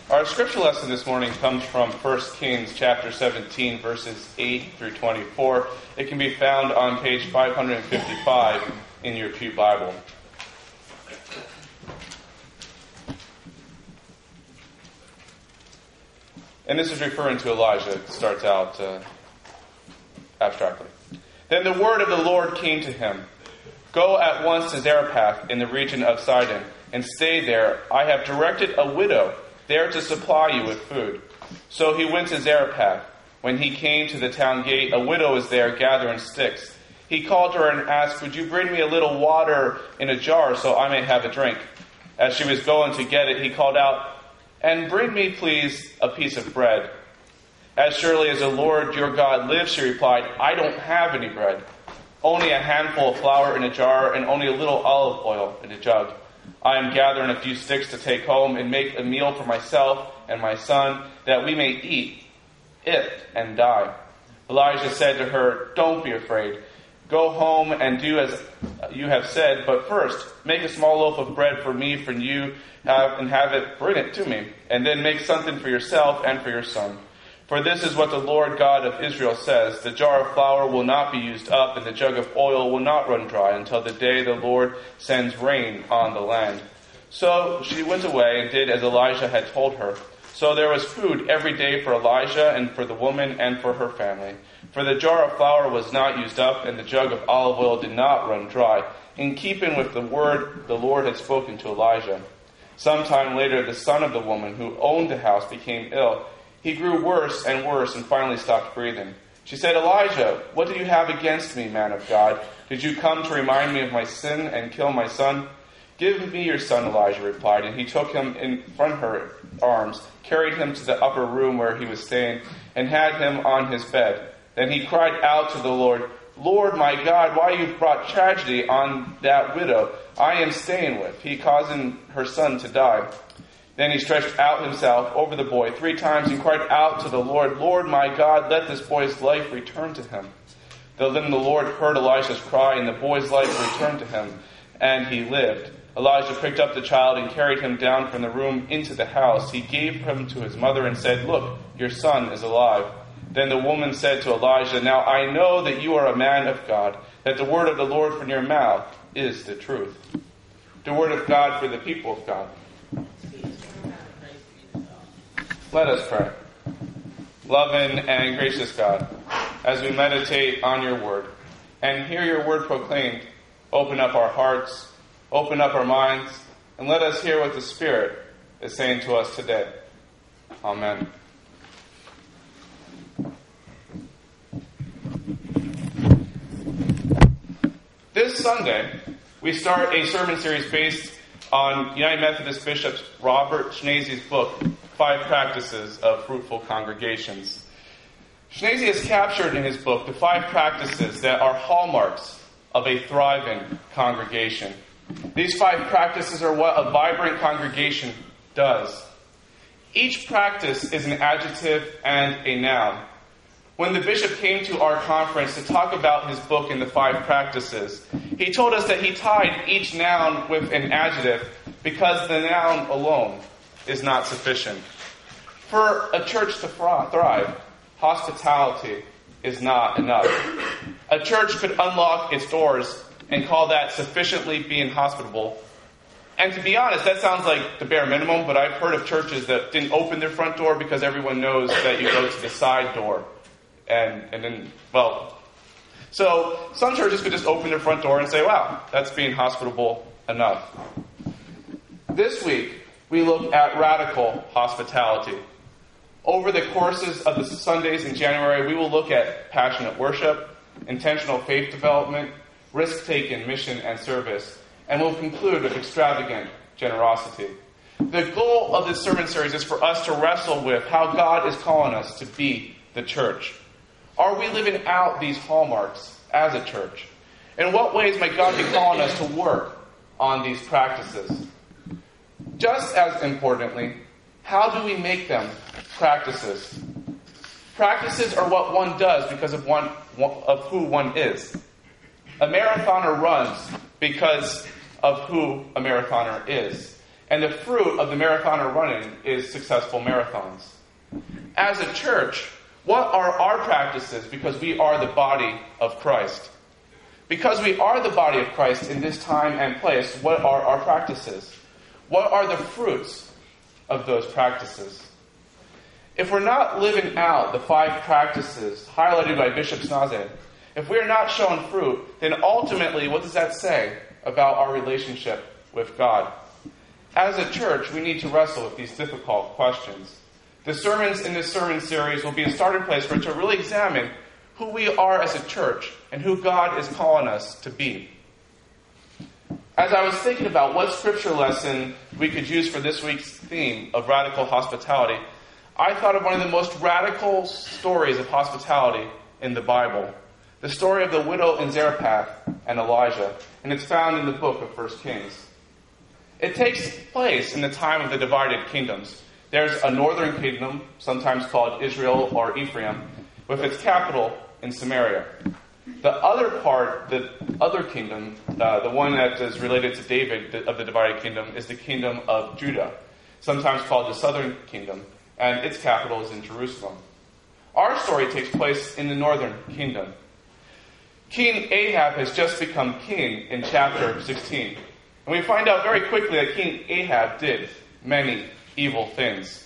Our scripture lesson this morning comes from 1 Kings chapter 17, verses 8 through 24. It can be found on page 555 in your Pew Bible. And this is referring to Elijah. It starts out abstractly. Then the word of the Lord came to him. Go at once to Zarephath in the region of Sidon, and stay there. I have directed a widow there to supply you with food. So he went to Zarephath. When he came to the town gate, a widow was there gathering sticks. He called her and asked, "Would you bring me a little water in a jar so I may have a drink?" As she was going to get it, he called out, "And bring me, please, a piece of bread." "As surely as the Lord your God lives," she replied, "I don't have any bread. Only a handful of flour in a jar and only a little olive oil in a jug. I am gathering a few sticks to take home and make a meal for myself and my son, that we may eat it and die." Elijah said to her, "Don't be afraid. Go home and do as you have said, but first make a small loaf of bread for me from you and have it, bring it to me, and then make something for yourself and for your son. For this is what the Lord God of Israel says, the jar of flour will not be used up, and the jug of oil will not run dry until the day the Lord sends rain on the land." So she went away and did as Elijah had told her. So there was food every day for Elijah and for the woman and for her family. For the jar of flour was not used up, and the jug of olive oil did not run dry, in keeping with the word the Lord had spoken to Elijah. Sometime later, the son of the woman who owned the house became ill. He grew worse and finally stopped breathing. She said, "Elijah, what do you have against me, man of God? Did you come to remind me of my sin and kill my son?" "Give me your son," Elijah replied, and he took him in from her arms, carried him to the upper room where he was staying, and had him on his bed. Then he cried out to the Lord, "Lord my God, why you've brought tragedy on that widow I am staying with, he causing her son to die." Then he stretched out himself over the boy 3 times and cried out to the Lord, "Lord my God, let this boy's life return to him." Then the Lord heard Elijah's cry, and the boy's life returned to him, and he lived. Elijah picked up the child and carried him down from the room into the house. He gave him to his mother and said, "Look, your son is alive." Then the woman said to Elijah, "Now I know that you are a man of God, that the word of the Lord from your mouth is the truth." The word of God for the people of God. Let us pray. Loving and gracious God, as we meditate on your word and hear your word proclaimed, open up our hearts, open up our minds, and let us hear what the Spirit is saying to us today. Amen. This Sunday, we start a sermon series based on United Methodist Bishop Robert Schneese's book, 5 Practices of Fruitful Congregations. Schneese has captured in his book the 5 practices that are hallmarks of a thriving congregation. These 5 practices are what a vibrant congregation does. Each practice is an adjective and a noun. When the bishop came to our conference to talk about his book and the 5 practices, he told us that he tied each noun with an adjective because the noun alone is not sufficient. For a church to thrive, hospitality is not enough. A church could unlock its doors and call that sufficiently being hospitable. And to be honest, that sounds like the bare minimum, but I've heard of churches that didn't open their front door because everyone knows that you go to the side door. So some churches could just open their front door and say, wow, that's being hospitable enough. This week, we look at radical hospitality. Over the courses of the Sundays in January, we will look at passionate worship, intentional faith development, risk-taking mission and service, and we'll conclude with extravagant generosity. The goal of this sermon series is for us to wrestle with how God is calling us to be the church. Are we living out these hallmarks as a church? In what ways might God be calling us to work on these practices? Just as importantly, how do we make them practices? Practices are what one does because of who one is. A marathoner runs because of who a marathoner is. And the fruit of the marathoner running is successful marathons. As a church, what are our practices because we are the body of Christ? Because we are the body of Christ in this time and place, what are our practices? What are the fruits of those practices? If we're not living out the 5 practices highlighted by Bishop Snaze, if we are not showing fruit, then ultimately, what does that say about our relationship with God? As a church, we need to wrestle with these difficult questions. The sermons in this sermon series will be a starting place for us to really examine who we are as a church and who God is calling us to be. As I was thinking about what scripture lesson we could use for this week's theme of radical hospitality, I thought of one of the most radical stories of hospitality in the Bible. The story of the widow in Zarephath and Elijah, and it's found in the book of 1 Kings. It takes place in the time of the divided kingdoms. There's a northern kingdom, sometimes called Israel or Ephraim, with its capital in Samaria. The other part, the other kingdom, the one that is related to David of the divided kingdom, is the kingdom of Judah, sometimes called the southern kingdom, and its capital is in Jerusalem. Our story takes place in the northern kingdom. King Ahab has just become king in chapter 16. And we find out very quickly that King Ahab did many evil things.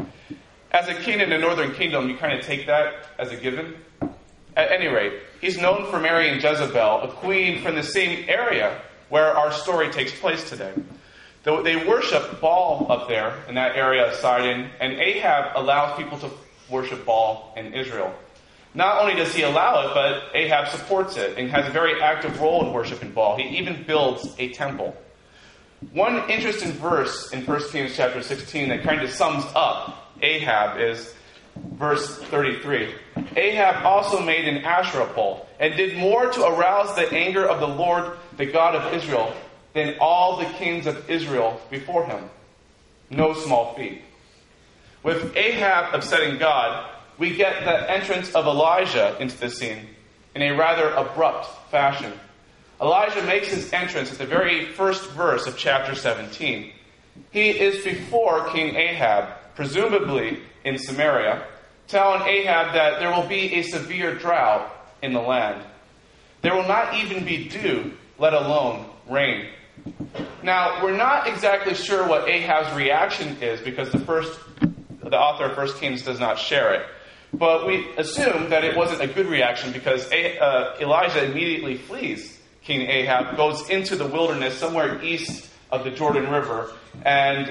As a king in the northern kingdom, you kind of take that as a given. At any rate, he's known for marrying Jezebel, a queen from the same area where our story takes place today. They worship Baal up there in that area of Sidon, and Ahab allows people to worship Baal in Israel. Not only does he allow it, but Ahab supports it and has a very active role in worshiping Baal. He even builds a temple. One interesting verse in 1 Kings chapter 16 that kind of sums up Ahab is verse 33. Ahab also made an Asherah pole and did more to arouse the anger of the Lord, the God of Israel, than all the kings of Israel before him. No small feat. With Ahab upsetting God, we get the entrance of Elijah into the scene in a rather abrupt fashion. Elijah makes his entrance at the very first verse of chapter 17. He is before King Ahab, presumably in Samaria, telling Ahab that there will be a severe drought in the land. There will not even be dew, let alone rain. Now, we're not exactly sure what Ahab's reaction is because the author of 1 Kings does not share it. But we assume that it wasn't a good reaction because Elijah immediately flees King Ahab, goes into the wilderness somewhere east of the Jordan River, and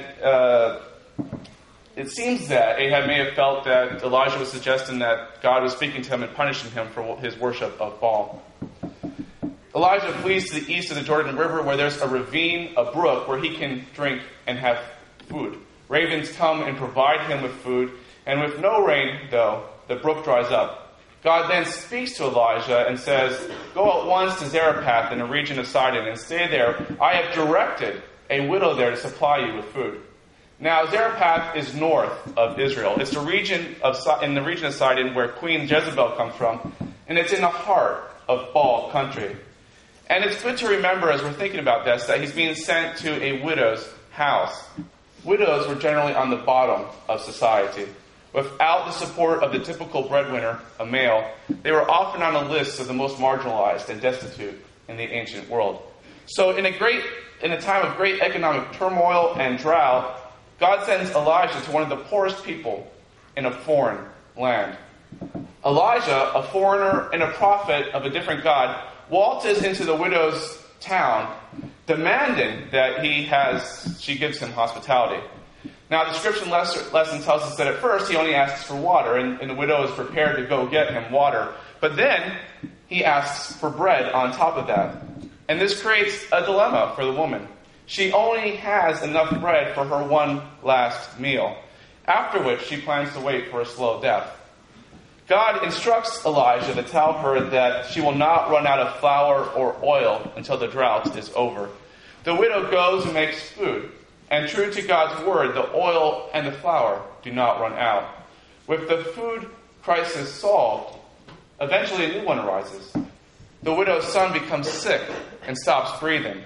it seems that Ahab may have felt that Elijah was suggesting that God was speaking to him and punishing him for his worship of Baal. Elijah flees to the east of the Jordan River where there's a ravine, a brook, where he can drink and have food. Ravens come and provide him with food, and with no rain, though, the brook dries up. God then speaks to Elijah and says, "Go at once to Zarephath in the region of Sidon and stay there. I have directed a widow there to supply you with food." Now, Zarephath is north of Israel. It's in the region of Sidon where Queen Jezebel comes from, and it's in the heart of Baal country. And it's good to remember as we're thinking about this that he's being sent to a widow's house. Widows were generally on the bottom of society. Without the support of the typical breadwinner, a male, they were often on a list of the most marginalized and destitute in the ancient world. So in a time of great economic turmoil and drought, God sends Elijah to one of the poorest people in a foreign land. Elijah, a foreigner and a prophet of a different God, waltzes into the widow's town, demanding that she gives him hospitality. Now, the description lesson tells us that at first he only asks for water, and the widow is prepared to go get him water. But then he asks for bread on top of that. And this creates a dilemma for the woman. She only has enough bread for her one last meal, after which she plans to wait for a slow death. God instructs Elijah to tell her that she will not run out of flour or oil until the drought is over. The widow goes and makes food. And true to God's word, the oil and the flour do not run out. With the food crisis solved, eventually a new one arises. The widow's son becomes sick and stops breathing.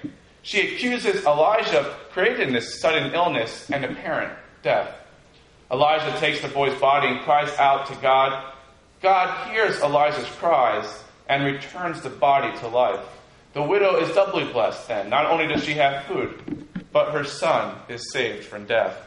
She accuses Elijah of creating this sudden illness and apparent death. Elijah takes the boy's body and cries out to God. God hears Elijah's cries and returns the body to life. The widow is doubly blessed then. Not only does she have food, but her son is saved from death.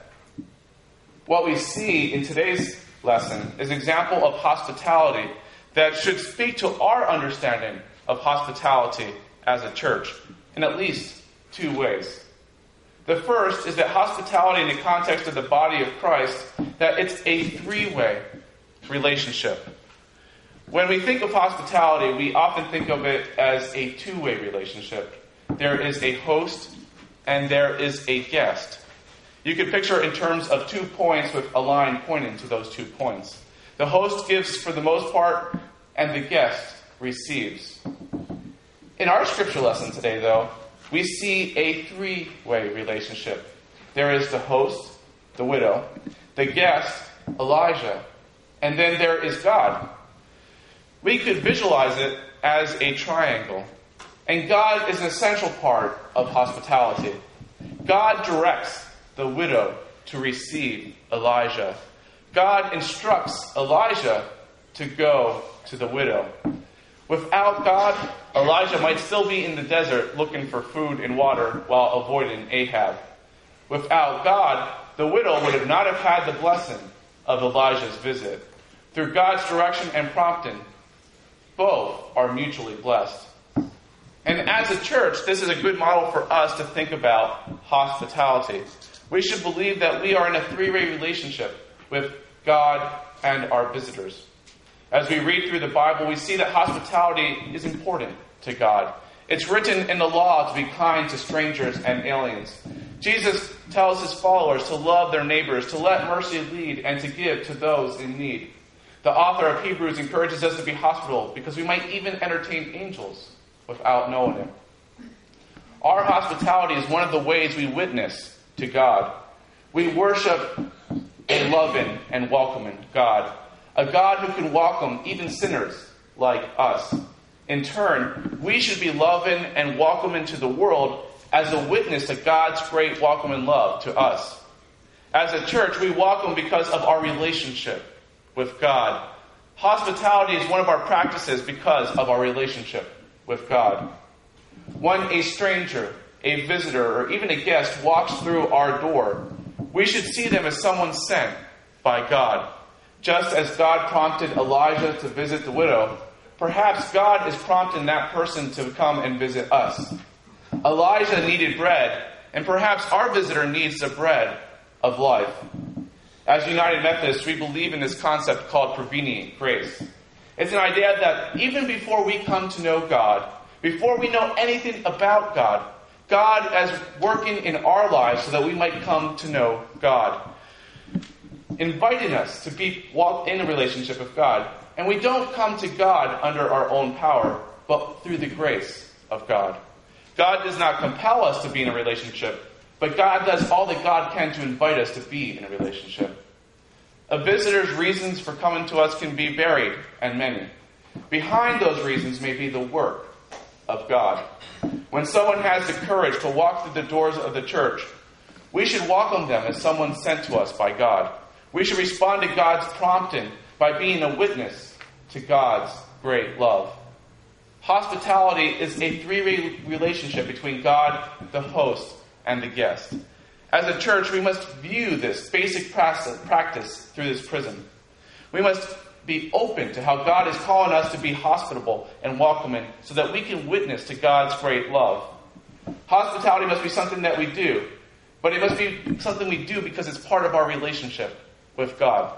What we see in today's lesson is an example of hospitality that should speak to our understanding of hospitality as a church in at least two ways. The first is that hospitality in the context of the body of Christ, that it's a three-way relationship. When we think of hospitality, we often think of it as a two-way relationship. There is a host and there is a guest. You can picture it in terms of 2 points with a line pointing to those 2 points. The host gives for the most part, and the guest receives. In our scripture lesson today, though, we see a three-way relationship. There is the host, the widow, the guest, Elijah, and then there is God. We could visualize it as a triangle. And God is an essential part of hospitality. God directs the widow to receive Elijah. God instructs Elijah to go to the widow. Without God, Elijah might still be in the desert looking for food and water while avoiding Ahab. Without God, the widow would not have had the blessing of Elijah's visit. Through God's direction and prompting, both are mutually blessed. And as a church, this is a good model for us to think about hospitality. We should believe that we are in a three-way relationship with God and our visitors. As we read through the Bible, we see that hospitality is important to God. It's written in the law to be kind to strangers and aliens. Jesus tells his followers to love their neighbors, to let mercy lead, and to give to those in need. The author of Hebrews encourages us to be hospitable because we might even entertain angels without knowing him. Our hospitality is one of the ways we witness to God. We worship a loving and welcoming God. A God who can welcome even sinners like us. In turn, we should be loving and welcoming to the world as a witness to God's great welcome and love to us. As a church, we welcome because of our relationship with God. Hospitality is one of our practices because of our relationship with God. When a stranger, a visitor, or even a guest walks through our door, we should see them as someone sent by God. Just as God prompted Elijah to visit the widow, perhaps God is prompting that person to come and visit us. Elijah needed bread, and perhaps our visitor needs the bread of life. As United Methodists, we believe in this concept called prevenient grace. It's an idea that even before we come to know God, before we know anything about God, God is working in our lives so that we might come to know God, inviting us to walk in a relationship with God. And we don't come to God under our own power, but through the grace of God. God does not compel us to be in a relationship, but God does all that God can to invite us to be in a relationship. A visitor's reasons for coming to us can be varied and many. Behind those reasons may be the work of God. When someone has the courage to walk through the doors of the church, we should welcome them as someone sent to us by God. We should respond to God's prompting by being a witness to God's great love. Hospitality is a three-way relationship between God, the host, and the guest. As a church, we must view this basic practice through this prism. We must be open to how God is calling us to be hospitable and welcoming so that we can witness to God's great love. Hospitality must be something that we do, but it must be something we do because it's part of our relationship with God.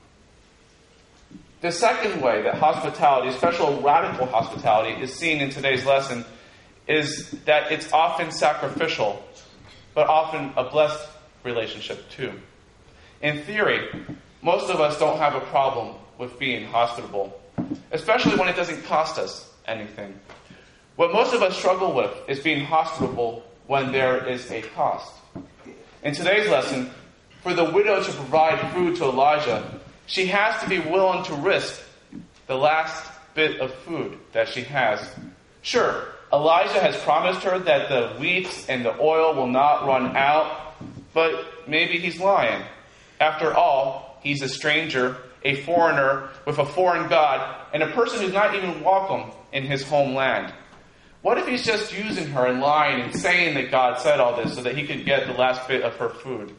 The second way that hospitality, especially radical hospitality, is seen in today's lesson is that it's often sacrificial, but often a blessed relationship too. In theory, most of us don't have a problem with being hospitable, especially when it doesn't cost us anything. What most of us struggle with is being hospitable when there is a cost. In today's lesson, for the widow to provide food to Elijah, she has to be willing to risk the last bit of food that she has. Sure, Elijah has promised her that the wheat and the oil will not run out, but maybe he's lying. After all, he's a stranger, a foreigner with a foreign god, and a person who's not even welcome in his homeland. What if he's just using her and lying and saying that God said all this so that he could get the last bit of her food?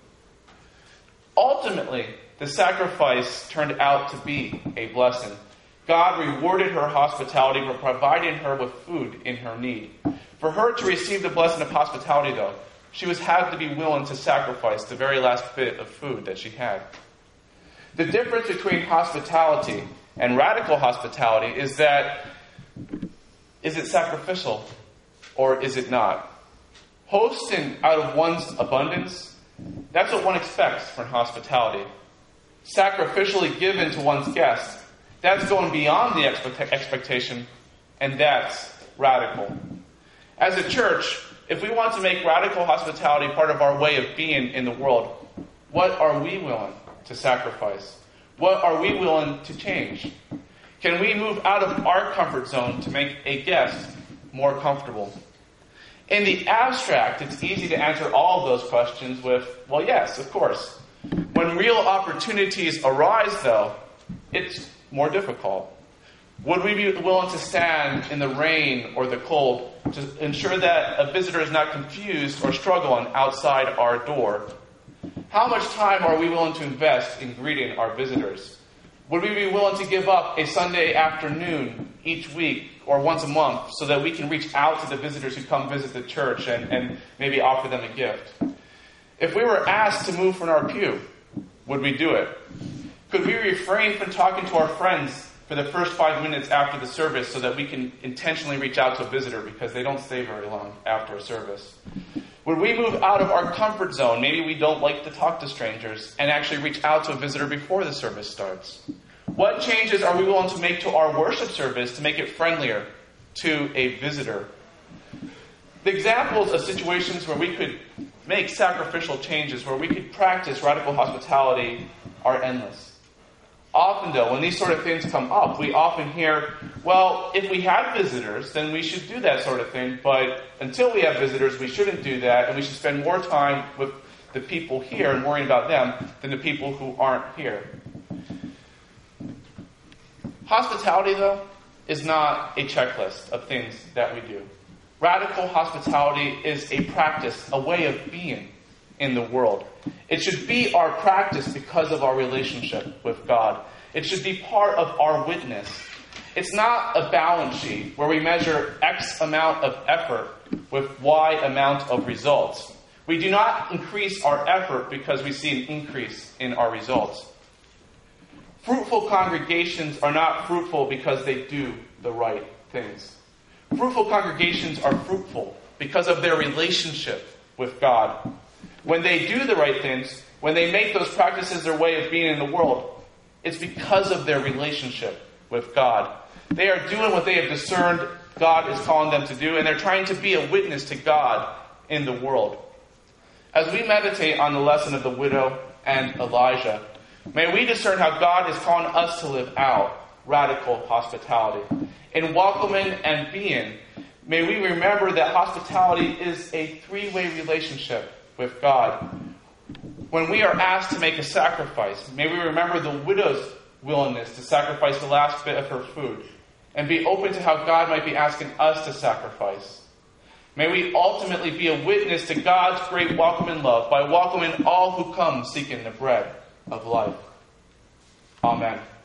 Ultimately, the sacrifice turned out to be a blessing. God rewarded her hospitality by providing her with food in her need. For her to receive the blessing of hospitality, though, she was had to be willing to sacrifice the very last bit of food that she had. The difference between hospitality and radical hospitality is that, is it sacrificial or is it not? Hosting out of one's abundance, that's what one expects from hospitality. Sacrificially given to one's guests, that's going beyond the expectation, and that's radical. As a church, if we want to make radical hospitality part of our way of being in the world, what are we willing to sacrifice? What are we willing to change? Can we move out of our comfort zone to make a guest more comfortable? In the abstract, it's easy to answer all of those questions with, well, yes, of course. When real opportunities arise, though, it's more difficult. Would we be willing to stand in the rain or the cold to ensure that a visitor is not confused or struggling outside our door? How much time are we willing to invest in greeting our visitors? Would we be willing to give up a Sunday afternoon each week or once a month so that we can reach out to the visitors who come visit the church and maybe offer them a gift? If we were asked to move from our pew, would we do it? Could we refrain from talking to our friends for the first 5 minutes after the service so that we can intentionally reach out to a visitor because they don't stay very long after a service? Would we move out of our comfort zone, maybe we don't like to talk to strangers, and actually reach out to a visitor before the service starts? What changes are we willing to make to our worship service to make it friendlier to a visitor? The examples of situations where we could make sacrificial changes, where we could practice radical hospitality, are endless. Often, though, when these sort of things come up, we often hear, well, if we have visitors, then we should do that sort of thing. But until we have visitors, we shouldn't do that. And we should spend more time with the people here and worrying about them than the people who aren't here. Hospitality, though, is not a checklist of things that we do. Radical hospitality is a practice, a way of being in the world. It should be our practice because of our relationship with God. It should be part of our witness. It's not a balance sheet where we measure X amount of effort with Y amount of results. We do not increase our effort because we see an increase in our results. Fruitful congregations are not fruitful because they do the right things. Fruitful congregations are fruitful because of their relationship with God. When they do the right things, when they make those practices their way of being in the world, it's because of their relationship with God. They are doing what they have discerned God is calling them to do, and they're trying to be a witness to God in the world. As we meditate on the lesson of the widow and Elijah, may we discern how God is calling us to live out radical hospitality. In welcoming and being, may we remember that hospitality is a three-way relationship with God. When we are asked to make a sacrifice, may we remember the widow's willingness to sacrifice the last bit of her food and be open to how God might be asking us to sacrifice. May we ultimately be a witness to God's great welcome and love by welcoming all who come seeking the bread of life. Amen.